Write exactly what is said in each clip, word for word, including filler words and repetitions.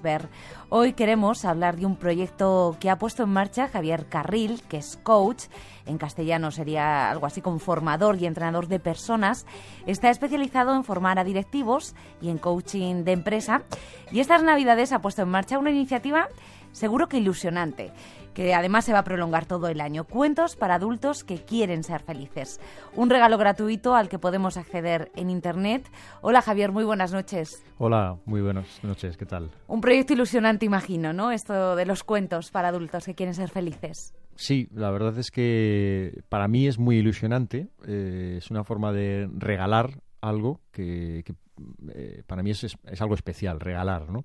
podemos ver. Hoy queremos hablar de un proyecto que ha puesto en marcha Javier Carril, que es coach, en castellano sería algo así como formador y entrenador de personas. Está especializado en formar a directivos y en coaching de empresa, y estas Navidades ha puesto en marcha una iniciativa seguro que ilusionante, que además se va a prolongar todo el año. Cuentos para adultos que quieren ser felices. Un regalo gratuito al que podemos acceder en Internet. Hola Javier, muy buenas noches. Hola, muy buenas noches, ¿qué tal? Un proyecto ilusionante, imagino, ¿no? Esto de los cuentos para adultos que quieren ser felices. Sí, la verdad es que para mí es muy ilusionante. Eh, es una forma de regalar algo que, que eh, para mí es, es, es algo especial, regalar, ¿no?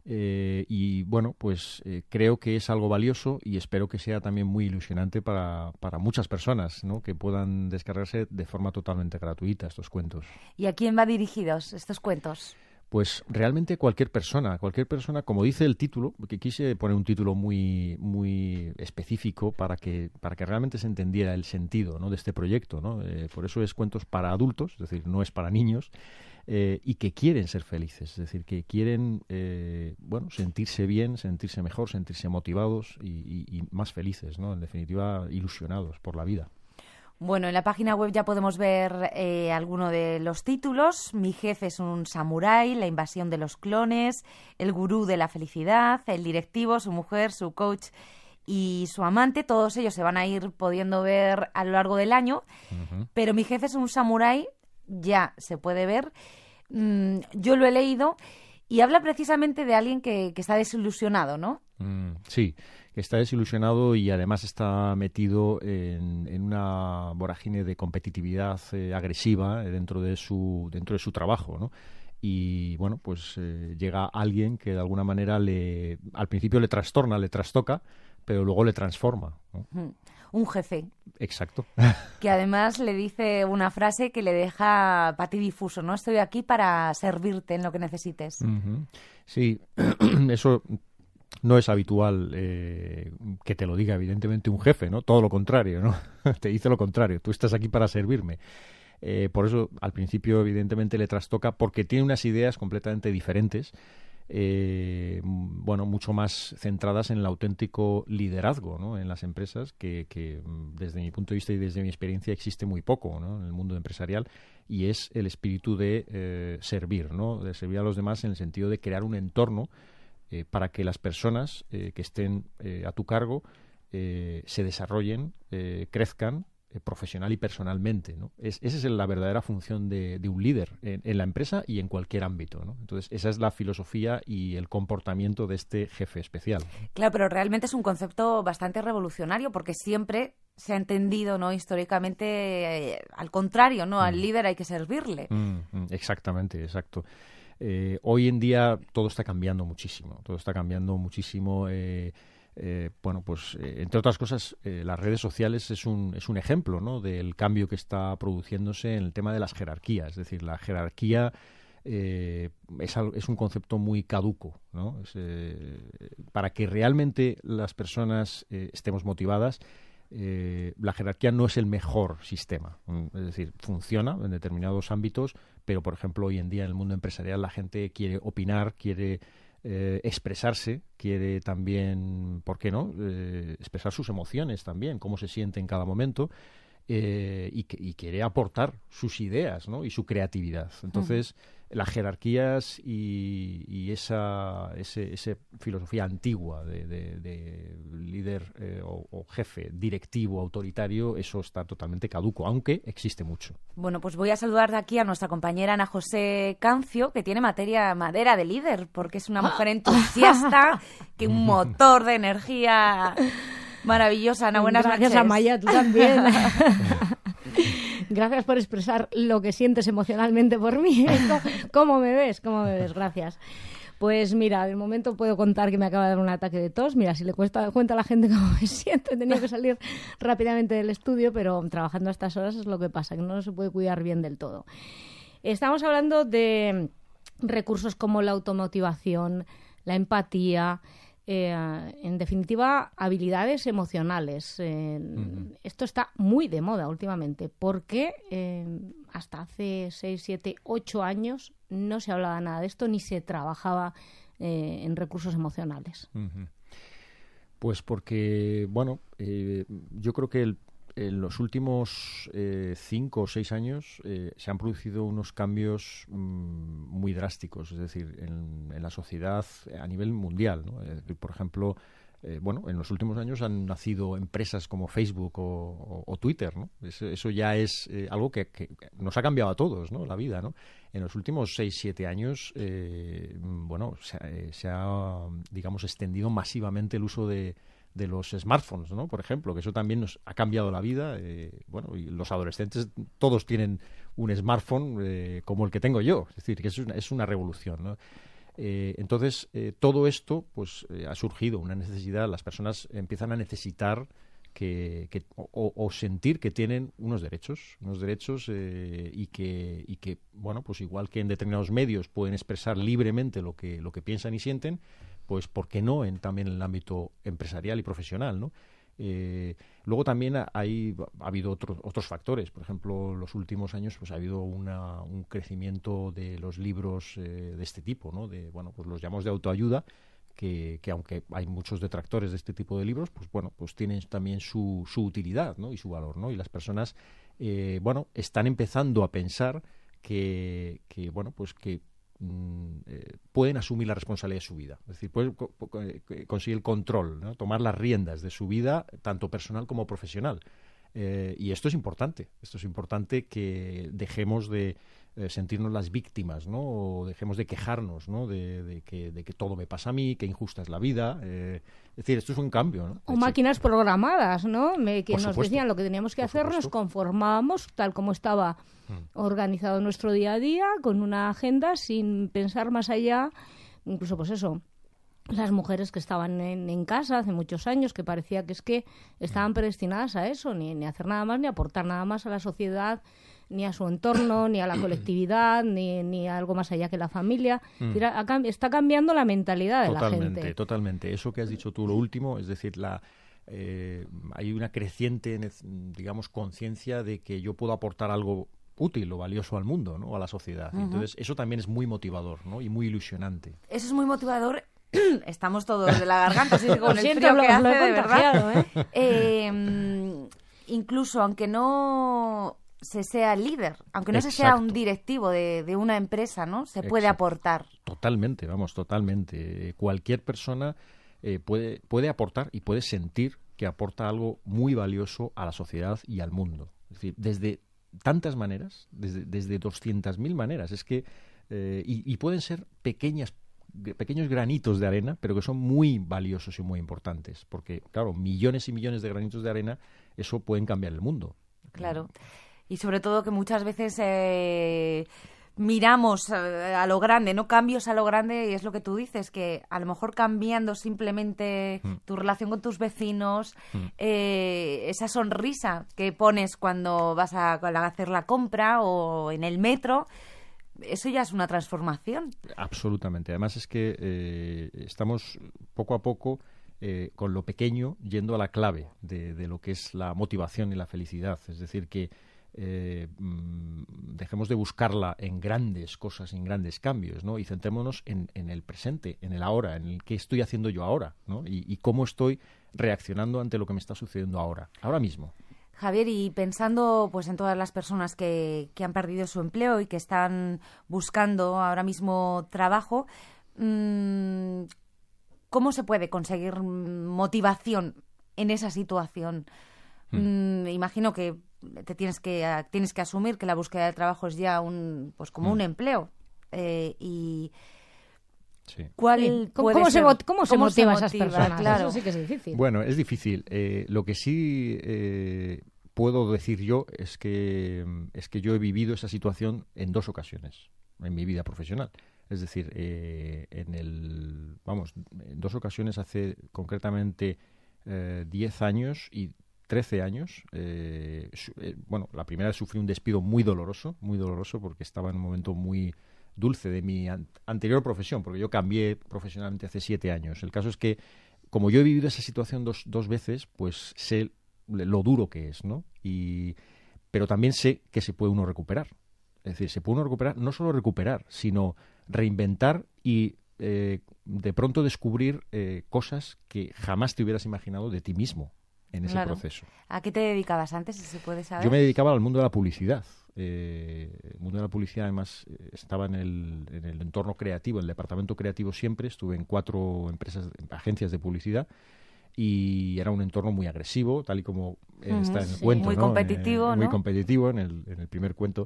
Eh, y bueno, pues eh, creo que es algo valioso y espero que sea también muy ilusionante para, para muchas personas, ¿no? Que puedan descargarse de forma totalmente gratuita estos cuentos. ¿Y a quién va dirigidos estos cuentos? Pues realmente cualquier persona, cualquier persona, como dice el título, porque quise poner un título muy muy específico para que para que realmente se entendiera el sentido, ¿no?, de este proyecto, ¿no? Eh, por eso es cuentos para adultos, es decir, no es para niños, eh, y que quieren ser felices, es decir, que quieren eh, bueno, sentirse bien, sentirse mejor, sentirse motivados y, y, y más felices, ¿no? En definitiva, ilusionados por la vida. Bueno, en la página web ya podemos ver eh, alguno de los títulos. Mi jefe es un samurái, La invasión de los clones, El gurú de la felicidad, El directivo, su mujer, su coach y su amante. Todos ellos se van a ir pudiendo ver a lo largo del año. Uh-huh. Pero Mi jefe es un samurái ya se puede ver. Mm, yo lo he leído y habla precisamente de alguien que, que está desilusionado, ¿no? Mm, sí, que está desilusionado y además está metido en, en una vorágine de competitividad eh, agresiva dentro de su dentro de su trabajo, ¿no? Y bueno, pues eh, llega alguien que de alguna manera le al principio le trastorna, le trastoca, pero luego le transforma, ¿no? Mm. Un jefe. Exacto. Que además le dice una frase que le deja patidifuso, ¿no? Estoy aquí para servirte en lo que necesites. Uh-huh. Sí, eso no es habitual eh, que te lo diga evidentemente un jefe, ¿no? Todo lo contrario, ¿no? Te dice lo contrario, tú estás aquí para servirme. Eh, por eso al principio evidentemente le trastoca porque tiene unas ideas completamente diferentes. Eh, bueno, mucho más centradas en el auténtico liderazgo, ¿no?, en las empresas, que, que desde mi punto de vista y desde mi experiencia existe muy poco, ¿no?, en el mundo empresarial, y es el espíritu de eh, servir, ¿no?, de servir a los demás en el sentido de crear un entorno eh, para que las personas eh, que estén eh, a tu cargo eh, se desarrollen, eh, crezcan, profesional y personalmente, ¿no? Es, esa es la verdadera función de, de un líder en, en la empresa y en cualquier ámbito, ¿no? Entonces, esa es la filosofía y el comportamiento de este jefe especial. Claro, pero realmente es un concepto bastante revolucionario porque siempre se ha entendido, ¿no?, históricamente, eh, al contrario, ¿no? Mm. Al líder hay que servirle. Mm, mm, exactamente, exacto. Eh, hoy en día todo está cambiando muchísimo, todo está cambiando muchísimo. Eh, Eh, bueno, pues eh, entre otras cosas, eh, las redes sociales es un, es un ejemplo, ¿no?, del cambio que está produciéndose en el tema de las jerarquías. Es decir, la jerarquía eh, es, es un concepto muy caduco, ¿no? Es, eh, para que realmente las personas eh, estemos motivadas, eh, la jerarquía no es el mejor sistema. Es decir, funciona en determinados ámbitos, pero, por ejemplo, hoy en día en el mundo empresarial la gente quiere opinar, quiere Eh, expresarse, quiere también, ¿por qué no?, Eh, expresar sus emociones también, cómo se siente en cada momento, eh, y, que, y quiere aportar sus ideas, ¿no?, y su creatividad. Entonces, uh-huh. las jerarquías y, y esa ese, ese filosofía antigua de, de, de líder eh, o, o jefe directivo, autoritario, eso está totalmente caduco, aunque existe mucho. Bueno, pues voy a saludar de aquí a nuestra compañera Ana José Cancio, que tiene materia madera de líder, porque es una mujer entusiasta, que un motor de energía maravillosa. Ana, buenas Gracias noches. Gracias, Amaya, tú también. Gracias por expresar lo que sientes emocionalmente por mí. ¿Cómo me ves? ¿Cómo me ves? Gracias. Pues mira, de momento puedo contar que me acaba de dar un ataque de tos. Mira, si le cuesta, cuenta a la gente cómo me siento, he tenido que salir rápidamente del estudio, pero trabajando a estas horas es lo que pasa, que no se puede cuidar bien del todo. Estamos hablando de recursos como la automotivación, la empatía, Eh, en definitiva, habilidades emocionales. Eh, uh-huh. Esto está muy de moda últimamente, porque eh, hasta hace seis, siete, ocho años no se hablaba nada de esto, ni se trabajaba eh, en recursos emocionales. Uh-huh. Pues porque, bueno, eh, yo creo que el, en los últimos eh, cinco o seis años eh, se han producido unos cambios mmm, muy drásticos, es decir, en, en la sociedad a nivel mundial, ¿no? Eh, por ejemplo, eh, bueno, en los últimos años han nacido empresas como Facebook o, o, o Twitter, ¿no? Eso, eso ya es eh, algo que, que nos ha cambiado a todos, ¿no? La vida, ¿no? En los últimos seis, siete años, eh, bueno, se, eh, se ha, digamos, extendido masivamente el uso de, de los smartphones, ¿no? Por ejemplo, que eso también nos ha cambiado la vida. Eh, bueno, y los adolescentes todos tienen un smartphone eh, como el que tengo yo, es decir, que es una, es una revolución, ¿no? Eh, entonces, eh, todo esto pues eh, ha surgido una necesidad, las personas empiezan a necesitar que, que o, o sentir que tienen unos derechos, unos derechos eh, y que y que bueno, pues igual que en determinados medios pueden expresar libremente lo que lo que piensan y sienten, pues por qué no en también en el ámbito empresarial y profesional, ¿no? Eh, luego también hay, ha habido otros otros factores. Por ejemplo, en los últimos años pues ha habido una, un crecimiento de los libros eh, de este tipo, ¿no? De, bueno, pues los llamamos de autoayuda, que, que aunque hay muchos detractores de este tipo de libros, pues bueno, pues tienen también su, su utilidad, ¿no? Y su valor, ¿no? Y las personas, eh, bueno, están empezando a pensar que, que bueno, pues que Eh, pueden asumir la responsabilidad de su vida, es decir, pueden co- co- conseguir el control, ¿no? Tomar las riendas de su vida, tanto personal como profesional. Eh, y esto es importante, esto es importante que dejemos de eh, sentirnos las víctimas, ¿no? O dejemos de quejarnos, ¿no? De, de, que, de que todo me pasa a mí, que injusta es la vida. Eh, es decir, esto es un cambio, ¿no? O máquinas sí. programadas, ¿no? Me, que Por nos supuesto. decían lo que teníamos que Por hacer, supuesto. nos conformábamos tal como estaba mm. organizado nuestro día a día, con una agenda, sin pensar más allá. Incluso, pues eso, las mujeres que estaban en, en casa hace muchos años, que parecía que es que estaban predestinadas a eso, ni, ni a hacer nada más, ni a aportar nada más a la sociedad, ni a su entorno, ni a la colectividad, ni, ni a algo más allá que la familia. Mm. Está cambiando la mentalidad de totalmente, la gente. Totalmente, Eso que has dicho tú, lo último, es decir, la eh, hay una creciente, digamos, conciencia de que yo puedo aportar algo útil o valioso al mundo, ¿no? A la sociedad. Uh-huh. Entonces, eso también es muy motivador, ¿no? Y muy ilusionante. Eso es muy motivador. Estamos todos de la garganta, así con el siento, frío lo, que hace, lo de verdad. ¿eh? Eh, incluso aunque no se sea líder, aunque no Exacto. se sea un directivo de, de una empresa, ¿no? Se puede Exacto. aportar. Totalmente, vamos, totalmente. Cualquier persona eh, puede, puede aportar y puede sentir que aporta algo muy valioso a la sociedad y al mundo. Es decir, desde tantas maneras, desde, desde doscientas mil maneras. Es que eh, y, y pueden ser pequeñas pequeños granitos de arena, pero que son muy valiosos y muy importantes, porque, claro, millones y millones de granitos de arena, eso pueden cambiar el mundo. Claro, y sobre todo que muchas veces eh, miramos a, a lo grande, no cambios a lo grande, y es lo que tú dices, que a lo mejor cambiando simplemente mm. tu relación con tus vecinos, mm. eh, esa sonrisa que pones cuando vas a, a hacer la compra o en el metro, eso ya es una transformación. Absolutamente. Además es que eh, estamos poco a poco eh, con lo pequeño yendo a la clave de, de lo que es la motivación y la felicidad. Es decir, que eh, dejemos de buscarla en grandes cosas, en grandes cambios, ¿no? Y centrémonos en, en el presente, en el ahora, en el qué estoy haciendo yo ahora, ¿no? Y, y cómo estoy reaccionando ante lo que me está sucediendo ahora, ahora mismo. Javier, y pensando pues en todas las personas que, que han perdido su empleo y que están buscando ahora mismo trabajo, mmm, ¿cómo se puede conseguir motivación en esa situación? Mm. Mm, imagino que te tienes que tienes que asumir que la búsqueda de trabajo es ya un pues como mm. un empleo eh, y Sí. ¿Cuál sí. ¿Cómo, ¿Cómo, se, ¿Cómo se ¿Cómo motiva a se esas motiva? personas? Claro. Eso sí que es difícil. Bueno, es difícil. Eh, lo que sí eh, puedo decir yo es que es que yo he vivido esa situación en dos ocasiones en mi vida profesional. Es decir, eh, en el vamos, en dos ocasiones hace concretamente eh, diez años y trece años. Eh, su, eh, bueno, la primera vez sufrí un despido muy doloroso, muy doloroso porque estaba en un momento muy dulce de mi an- anterior profesión, porque yo cambié profesionalmente hace siete años. El caso es que, como yo he vivido esa situación dos, dos veces, pues sé lo duro que es, ¿no? Y, pero también sé que se puede uno recuperar. Es decir, se puede uno recuperar, no solo recuperar, sino reinventar y eh, de pronto descubrir eh, cosas que jamás te hubieras imaginado de ti mismo en ese Claro. proceso. ¿A qué te dedicabas antes, si se puede saber? Yo me dedicaba al mundo de la publicidad. Eh, el mundo de la publicidad, además, eh, estaba en el, en el entorno creativo, en el departamento creativo siempre. Estuve en cuatro empresas, agencias de publicidad, y era un entorno muy agresivo, tal y como eh, Ujú, está en el sí. cuento. Muy ¿no? competitivo, Eh, Muy ¿no? competitivo en el, en el primer cuento.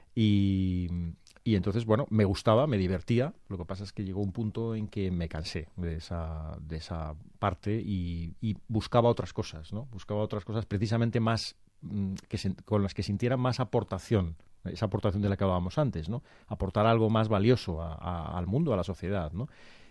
Y, y entonces, bueno, me gustaba, me divertía. Lo que pasa es que llegó un punto en que me cansé de esa, de esa parte y, y buscaba otras cosas, ¿no? Buscaba otras cosas precisamente más mm, que se- con las que sintiera más aportación, esa aportación de la que hablábamos antes, ¿no? Aportar algo más valioso a- a- al mundo, a la sociedad, ¿no?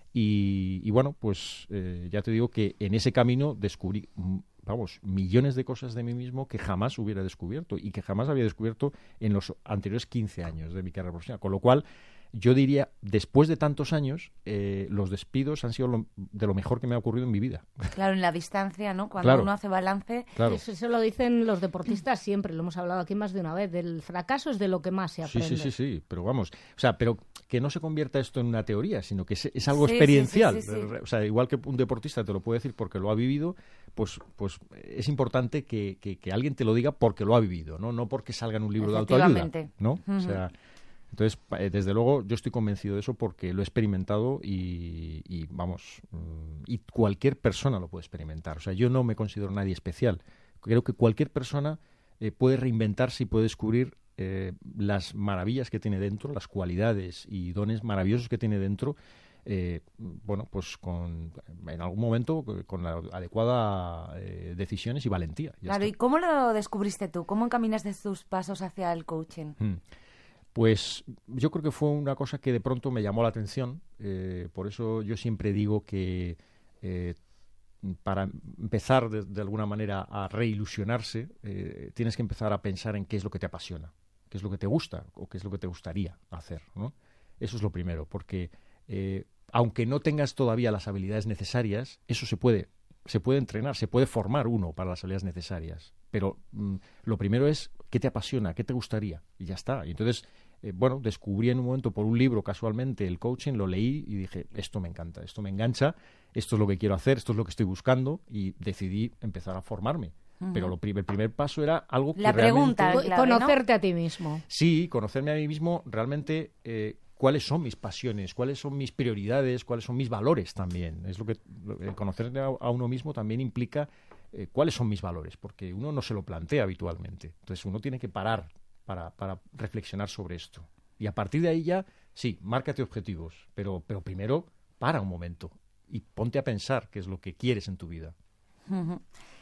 Y, y bueno, pues eh, ya te digo que en ese camino descubrí, mm, vamos, millones de cosas de mí mismo que jamás hubiera descubierto y que jamás había descubierto en los anteriores quince años de mi carrera profesional. Con lo cual, yo diría, después de tantos años, eh, los despidos han sido lo- de lo mejor que me ha ocurrido en mi vida. Claro, en la distancia, ¿no? Cuando Claro. uno hace balance. Claro. Eso, eso lo dicen los deportistas siempre, lo hemos hablado aquí más de una vez. Del fracaso es de lo que más se Sí, aprende. sí, sí, sí, pero vamos, o sea, pero que no se convierta esto en una teoría, sino que es, es algo Sí, sí, experiencial. sí, sí, sí. O sea, igual que un deportista te lo puede decir porque lo ha vivido, pues, pues es importante que, que, que alguien te lo diga porque lo ha vivido, ¿no? No porque salga en un libro de autoayuda, Efectivamente. ¿no? O Ujú. sea, entonces, pa- eh, desde luego, yo estoy convencido de eso porque lo he experimentado y, y, vamos, mm, y cualquier persona lo puede experimentar. O sea, yo no me considero nadie especial. Creo que cualquier persona eh, puede reinventarse y puede descubrir eh, las maravillas que tiene dentro, las cualidades y dones maravillosos que tiene dentro, eh, bueno, pues con, en algún momento eh, con la adecuada eh, decisiones y valentía. Ya Claro, está. ¿y cómo lo descubriste tú? ¿Cómo encaminaste tus pasos hacia el coaching? Mm. Pues yo creo que fue una cosa que de pronto me llamó la atención. Eh, por eso yo siempre digo que eh, para empezar de, de alguna manera a reilusionarse, eh, tienes que empezar a pensar en qué es lo que te apasiona, qué es lo que te gusta o qué es lo que te gustaría hacer, ¿no? Eso es lo primero, porque eh, aunque no tengas todavía las habilidades necesarias, eso se puede, se puede entrenar, se puede formar uno para las habilidades necesarias. Pero mm, lo primero es qué te apasiona, qué te gustaría, y ya está. Y entonces, eh, bueno, descubrí en un momento por un libro casualmente el coaching, lo leí y dije, esto me encanta, esto me engancha, esto es lo que quiero hacer, esto es lo que estoy buscando, y decidí empezar a formarme. Ujú. Pero lo prim- el primer paso era algo que La realmente... pregunta, Co- clave, ¿no? Conocerte a ti mismo. Sí, conocerme a mí mismo, realmente eh, cuáles son mis pasiones, cuáles son mis prioridades, cuáles son mis valores también. Es lo que lo- el conocerme a, a uno mismo también implica eh, cuáles son mis valores, porque uno no se lo plantea habitualmente. Entonces uno tiene que parar para, para reflexionar sobre esto. Y a partir de ahí ya, sí, márcate objetivos, pero, pero primero para un momento y ponte a pensar qué es lo que quieres en tu vida. Ujú.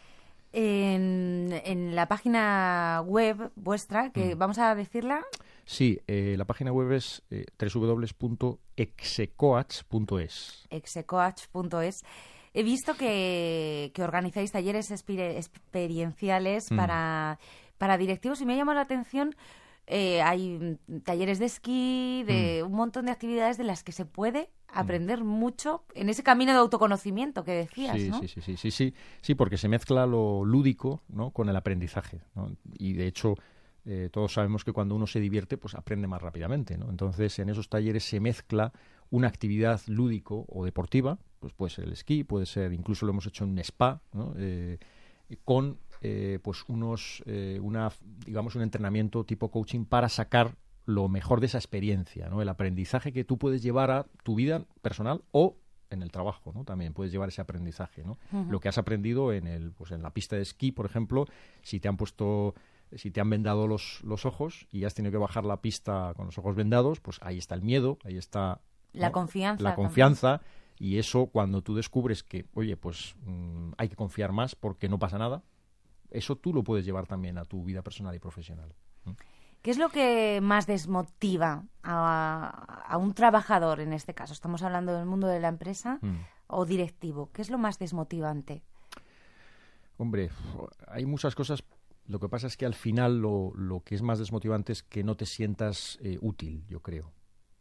En, en la página web vuestra, que Mm. vamos a decirla, Sí, eh, la página web es eh, doble u doble u doble u punto execoach punto es. execoach punto es. He visto que, que organizáis talleres expire- experienciales Mm. para, para directivos y me ha llamado la atención. Eh, hay mm, talleres de esquí, de un montón de actividades de las que se puede aprender mucho en ese camino de autoconocimiento que decías, Sí, ¿no? sí, sí, sí, sí, sí, sí, porque se mezcla lo lúdico, ¿no?, con el aprendizaje, ¿no? Y de hecho eh, todos sabemos que cuando uno se divierte, pues aprende más rápidamente, ¿no? Entonces en esos talleres se mezcla una actividad lúdico o deportiva, pues puede ser el esquí, puede ser, incluso lo hemos hecho en un spa, ¿no? Eh, con eh, pues unos, eh, una, digamos, un entrenamiento tipo coaching para sacar lo mejor de esa experiencia, ¿no? El aprendizaje que tú puedes llevar a tu vida personal o en el trabajo, ¿no? También puedes llevar ese aprendizaje, ¿no? Ujú. Lo que has aprendido en el, pues en la pista de esquí, por ejemplo, si te han puesto, si te han vendado los, los ojos y has tenido que bajar la pista con los ojos vendados, pues ahí está el miedo, ahí está, La ¿no?, confianza. la también. confianza, y eso cuando tú descubres que, oye, pues mm, hay que confiar más porque no pasa nada, eso tú lo puedes llevar también a tu vida personal y profesional. ¿Qué es lo que más desmotiva a, a un trabajador en este caso? Estamos hablando del mundo de la empresa Mm. o directivo. ¿Qué es lo más desmotivante? Hombre, hay muchas cosas. Lo que pasa es que al final lo, lo que es más desmotivante es que no te sientas eh, útil, yo creo.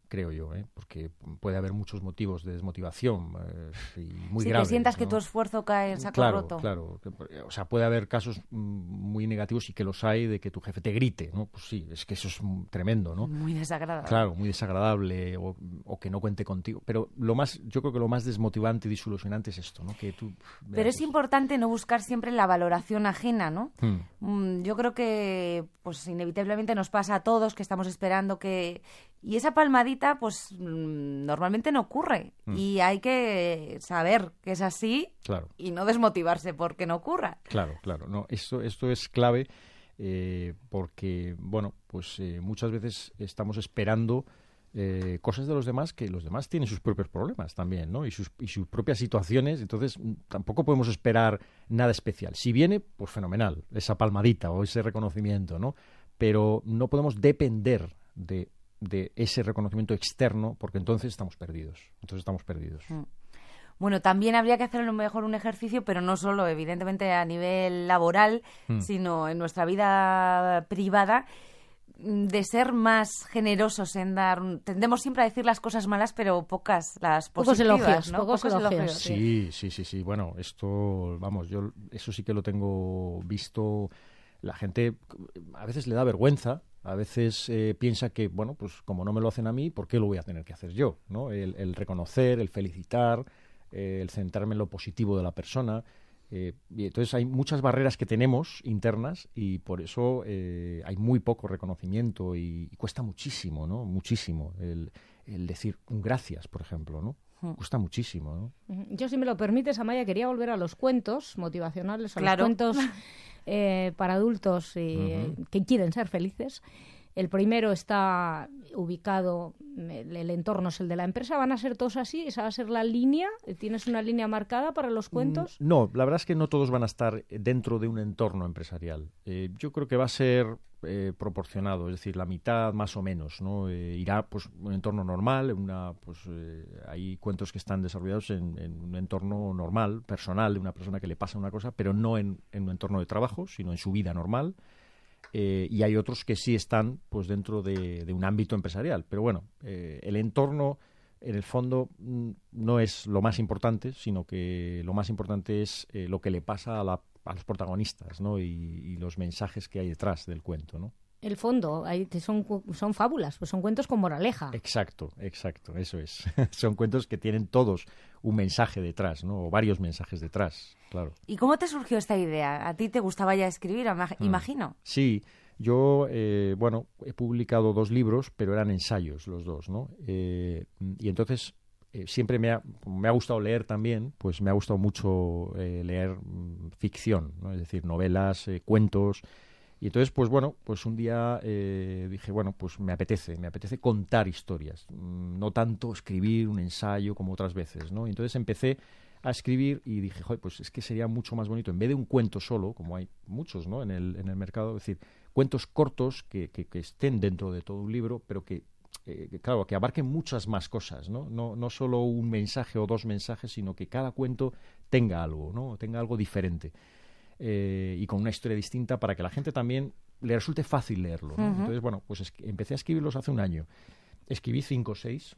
creo yo, ¿eh? Porque puede haber muchos motivos de desmotivación eh, y muy sí, graves. que sientas ¿no? que tu esfuerzo cae en saco claro, roto. Claro, o sea, puede haber casos muy negativos y que los hay de que tu jefe te grite, ¿no? Pues sí, es que eso es tremendo, ¿no? Muy desagradable. Claro, muy desagradable o, o que no cuente contigo. Pero lo más, yo creo que lo más desmotivante y desilusionante es esto, ¿no? Que tú, Pero es importante no buscar siempre la valoración ajena, ¿no? Hmm. Yo creo que pues inevitablemente nos pasa a todos que estamos esperando que... Y esa palmadita, pues normalmente no ocurre. Mm. Y hay que saber que es así claro. y no desmotivarse porque no ocurra. Claro, claro. No, esto, esto es clave eh, porque, bueno, pues eh, muchas veces estamos esperando eh, cosas de los demás que los demás tienen sus propios problemas también, ¿no? Y sus, y sus propias situaciones. Entonces, tampoco podemos esperar nada especial. Si viene, pues fenomenal, esa palmadita o ese reconocimiento, ¿no? Pero no podemos depender de... de ese reconocimiento externo, porque entonces estamos perdidos. Entonces estamos perdidos. Mm. Bueno, también habría que hacer a lo mejor un ejercicio, pero no solo, evidentemente, a nivel laboral, mm. sino en nuestra vida privada, de ser más generosos en dar... Tendemos siempre a decir las cosas malas, pero pocas las positivas, pocos elogios, ¿no? Pocos, pocos elogios. elogios sí, sí, sí, sí. Bueno, esto, vamos, yo eso sí que lo tengo visto. La gente a veces le da vergüenza. A veces eh, piensa que, bueno, pues como no me lo hacen a mí, ¿por qué lo voy a tener que hacer yo? ¿No? El, el reconocer, el felicitar, eh, el centrarme en lo positivo de la persona. Eh, y entonces hay muchas barreras que tenemos internas y por eso eh, hay muy poco reconocimiento y, y cuesta muchísimo, ¿no? Muchísimo el, el decir un gracias, por ejemplo, ¿no? Cuesta muchísimo, ¿no? Yo, si me lo permites, Amaya, quería volver a los cuentos motivacionales, a claro. los cuentos eh, para adultos y, uh-huh. que quieren ser felices. El primero está ubicado, el, el entorno es el de la empresa. ¿Van a ser todos así? ¿Esa va a ser la línea? ¿Tienes una línea marcada para los cuentos? No, la verdad es que no todos van a estar dentro de un entorno empresarial. Eh, yo creo que va a ser eh, proporcionado, es decir, la mitad más o menos, ¿no? Eh, irá pues un entorno normal, una, pues eh, hay cuentos que están desarrollados en, en un entorno normal, personal, de una persona que le pasa una cosa, pero no en, en un entorno de trabajo, sino en su vida normal. Eh, y hay otros que sí están pues dentro de, de un ámbito empresarial. Pero bueno, eh, el entorno, en el fondo, m- no es lo más importante, sino que lo más importante es eh, lo que le pasa a, la, a los protagonistas, ¿no? Y, y los mensajes que hay detrás del cuento, ¿no? El fondo, hay, son, son fábulas, pues son cuentos con moraleja. Exacto, exacto, eso es. Son cuentos que tienen todos un mensaje detrás, ¿no? O varios mensajes detrás, claro. ¿Y cómo te surgió esta idea? ¿A ti te gustaba ya escribir, imagino? Sí, yo, eh, bueno, he publicado dos libros, pero eran ensayos los dos, ¿no? Eh, y entonces eh, siempre me ha, me ha gustado leer también, pues me ha gustado mucho eh, leer mm, ficción, ¿no? Es decir, novelas, eh, cuentos. Y entonces, pues bueno, pues un día eh, dije, bueno, pues me apetece, me apetece contar historias, no tanto escribir un ensayo como otras veces, ¿no? Y entonces empecé a escribir y dije, joder, pues es que sería mucho más bonito, en vez de un cuento solo, como hay muchos, ¿no? En el, en el mercado, es decir, cuentos cortos que, que, que estén dentro de todo un libro, pero que, eh, que, claro, que abarquen muchas más cosas, ¿no? No, no solo un mensaje o dos mensajes, sino que cada cuento tenga algo, ¿no? Tenga algo diferente. Eh, y con una historia distinta para que la gente también le resulte fácil leerlo, ¿no? Uh-huh. Entonces, bueno, pues es, empecé a escribirlos hace un año. Escribí cinco o seis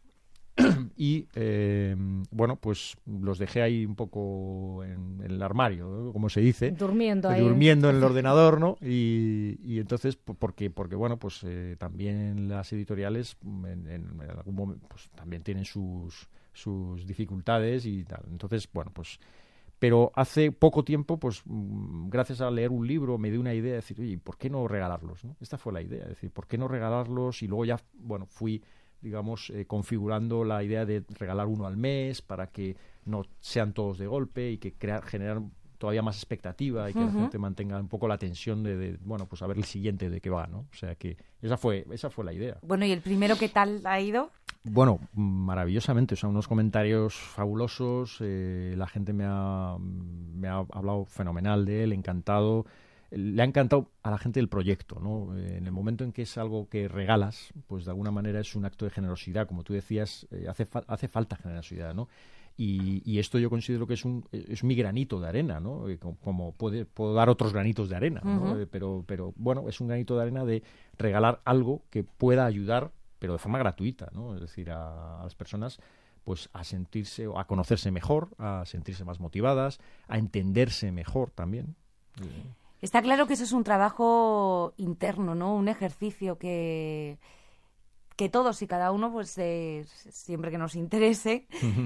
y, eh, bueno, pues los dejé ahí un poco en, en el armario, ¿no? Como se dice. Durmiendo ahí. Durmiendo en el ordenador, ¿no? Y, y entonces, porque, porque, bueno, pues eh, también las editoriales en, en, en algún momento pues, también tienen sus, sus dificultades y tal. Entonces, bueno, pues... Pero hace poco tiempo, pues gracias a leer un libro, me dio una idea de decir, oye, ¿por qué no regalarlos? ¿No? Esta fue la idea, es decir, ¿por qué no regalarlos? Y luego ya, bueno, fui, digamos, eh, configurando la idea de regalar uno al mes para que no sean todos de golpe y que crear, generar todavía más expectativa y que uh-huh. la gente mantenga un poco la tensión de, de, bueno, pues a ver el siguiente de qué va, ¿no? O sea que esa fue, esa fue la idea. Bueno, ¿y el primero qué tal ha ido? Bueno, maravillosamente, o sea, unos comentarios fabulosos, eh, la gente me ha, me ha hablado fenomenal de él, encantado, le ha encantado a la gente el proyecto, ¿no? Eh, en el momento en que es algo que regalas, pues de alguna manera es un acto de generosidad, como tú decías, eh, hace, fa- hace falta generosidad, ¿no? Y, y esto yo considero que es un es mi granito de arena, ¿no? Eh, como, como puede, puedo dar otros granitos de arena, ¿no? Uh-huh. Eh, pero, pero bueno, es un granito de arena de regalar algo que pueda ayudar pero de forma gratuita, ¿no? Es decir, a, a las personas pues a sentirse, a conocerse mejor, a sentirse más motivadas, a entenderse mejor también. Está claro que eso es un trabajo interno, ¿no? Un ejercicio que, que todos y cada uno, pues eh, siempre que nos interese,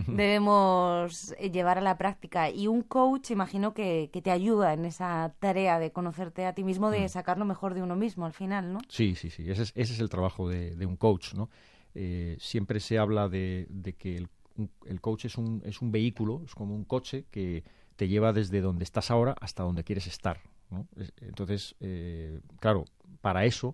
debemos llevar a la práctica. Y un coach, imagino que, que te ayuda en esa tarea de conocerte a ti mismo, de sacar lo mejor de uno mismo al final, ¿no? Sí, sí, sí. Ese es, ese es el trabajo de, de un coach, ¿no? Eh, siempre se habla de, de que el, un, el coach es un, es un vehículo, es como un coche que te lleva desde donde estás ahora hasta donde quieres estar, ¿no? Entonces, eh, claro, para eso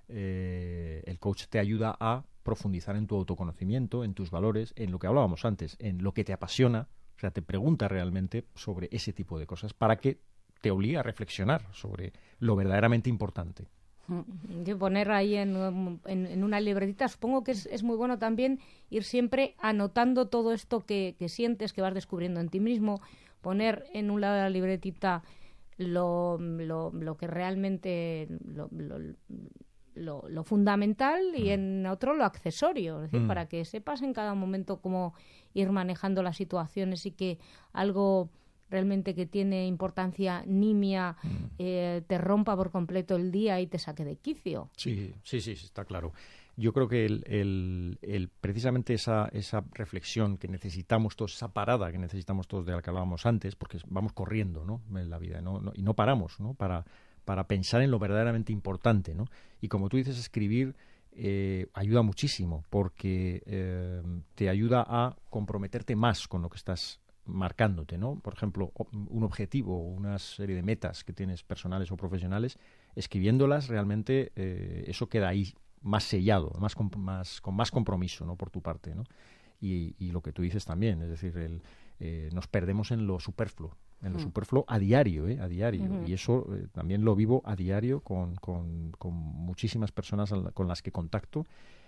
eh, el coach te ayuda a profundizar en tu autoconocimiento, en tus valores, en lo que hablábamos antes, en lo que te apasiona, o sea, te pregunta realmente sobre ese tipo de cosas para que te obligue a reflexionar sobre lo verdaderamente importante. Que poner ahí en, en, en una libretita, supongo que es, es muy bueno también ir siempre anotando todo esto que, que sientes, que vas descubriendo en ti mismo, poner en un lado de la libretita lo, lo, lo que realmente lo, lo, lo, lo fundamental y en otro lo accesorio, es decir, mm. para que sepas en cada momento cómo ir manejando las situaciones y que algo realmente que tiene importancia nimia mm. eh, te rompa por completo el día y te saque de quicio. Sí, sí, sí, está claro. Yo creo que el, el, el, precisamente esa, esa reflexión que necesitamos todos, esa parada que necesitamos todos de la que hablábamos antes, porque vamos corriendo, ¿no?, en la vida, ¿no? No, y no paramos, ¿no?, para, para pensar en lo verdaderamente importante, ¿no? Y como tú dices, escribir eh, ayuda muchísimo, porque eh, te ayuda a comprometerte más con lo que estás marcándote, ¿no? Por ejemplo, un objetivo o una serie de metas que tienes personales o profesionales, escribiéndolas realmente eh, eso queda ahí más sellado, más, más con más compromiso, ¿no?, por tu parte, ¿no? Y, y lo que tú dices también, es decir, el, eh, nos perdemos en lo superfluo, en lo mm. superfluo a diario, ¿eh? A diario. Uh-huh. Y eso eh, también lo vivo a diario con, con, con muchísimas personas con las que contacto.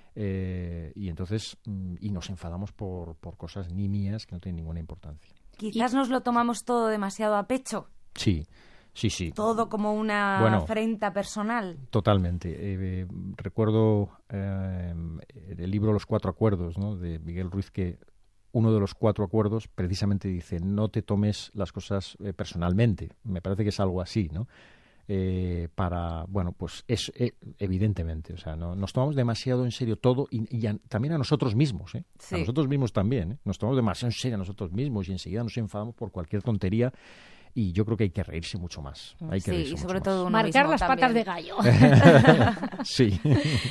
Eh, y entonces mm, y nos enfadamos por, por cosas nimias que no tienen ninguna importancia. Quizás nos lo tomamos todo demasiado a pecho. Sí, sí, sí. Todo como una bueno, afrenta personal. Totalmente. Eh, eh, recuerdo eh, el libro Los Cuatro Acuerdos, ¿no?, de Miguel Ruiz, que uno de los cuatro acuerdos precisamente dice: no te tomes las cosas eh, personalmente. Me parece que es algo así, ¿no? Eh, para, bueno, pues es eh, evidentemente, o sea, no, nos tomamos demasiado en serio todo y, y a, también a nosotros mismos, ¿eh? Sí. A nosotros mismos también, ¿eh? Nos tomamos demasiado en serio a nosotros mismos y enseguida nos enfadamos por cualquier tontería. Y yo creo que hay que reírse mucho más. Hay que sí, reírse y sobre mucho todo más. Marcar las también. patas de gallo. Sí.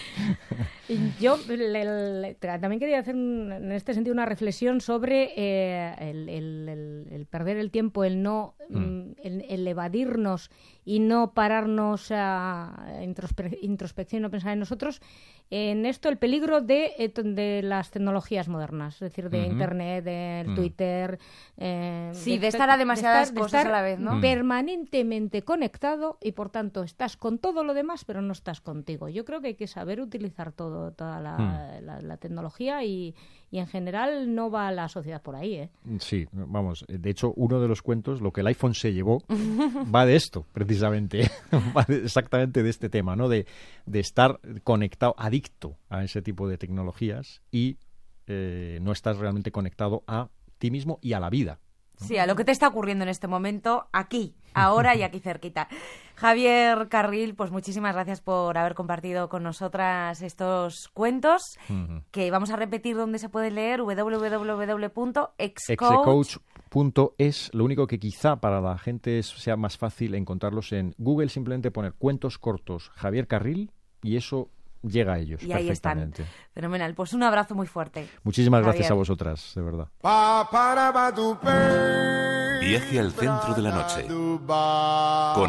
Yo le, le, también quería hacer un, en este sentido una reflexión sobre eh, el, el, el, el perder el tiempo, el no mm. el, el evadirnos y no pararnos a introspe- introspección, no pensar en nosotros. En esto el peligro de, de las tecnologías modernas, es decir, de uh-huh. Internet, del uh-huh. Twitter. Eh, sí, de, de estar a demasiadas de estar, cosas de estar a la vez, ¿no? Permanentemente conectado y, por tanto, estás con todo lo demás, pero no estás contigo. Yo creo que hay que saber utilizar todo, toda la, uh-huh. la, la tecnología y, y, en general, no va la sociedad por ahí, ¿eh? Sí, vamos. De hecho, uno de los cuentos, lo que el iPhone se llevó, va de esto, precisamente. Va de, exactamente de este tema, ¿no? De, de estar conectado, adicto a ese tipo de tecnologías y eh, no estás realmente conectado a ti mismo y a la vida, ¿no? Sí, a lo que te está ocurriendo en este momento, aquí, ahora y aquí cerquita. Javier Carril, pues muchísimas gracias por haber compartido con nosotras estos cuentos, uh-huh. que vamos a repetir dónde se pueden leer: doble u doble u doble u punto excoach punto es. Lo único que quizá para la gente sea más fácil encontrarlos en Google, simplemente poner cuentos cortos Javier Carril y eso llega a ellos. Y ahí están. Fenomenal. Pues un abrazo muy fuerte. Muchísimas Javier. Gracias a vosotras, de verdad. Viaje al centro de la noche. Con